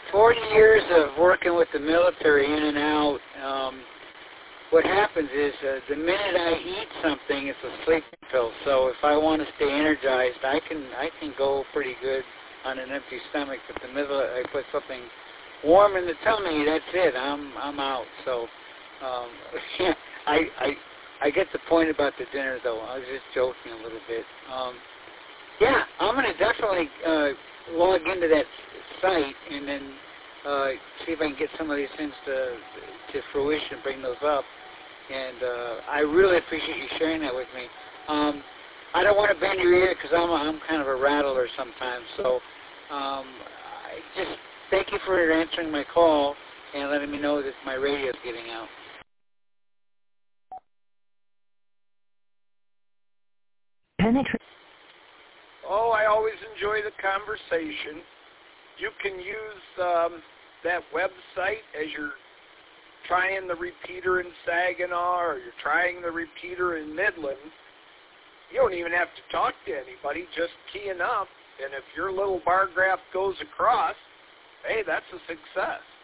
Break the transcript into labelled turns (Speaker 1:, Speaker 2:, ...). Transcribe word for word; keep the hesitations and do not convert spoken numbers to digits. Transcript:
Speaker 1: forty years of working with the military in and out, um, what happens is uh, the minute I eat something, it's a sleeping pill. So if I want to stay energized, I can I can go pretty good on an empty stomach. But the minute I put something warm in the tummy, that's it. I'm I'm out. So um, yeah, I I I get the point about the dinner, though. I was just joking a little bit. Um, yeah, I'm going to definitely uh, log into that site and then uh, see if I can get some of these things to to fruition, bring those up. And uh, I really appreciate you sharing that with me. Um, I don't want to bend your ear because I'm, a, I'm kind of a rattler sometimes. So um, I just thank you for answering my call and letting me know that my radio is getting out.
Speaker 2: Penetrate.
Speaker 3: Oh, I always enjoy the conversation. You can use um, that website as you're trying the repeater in Saginaw or you're trying the repeater in Midland. You don't even have to talk to anybody, just keying up. And if your little bar graph goes across, hey, that's a success.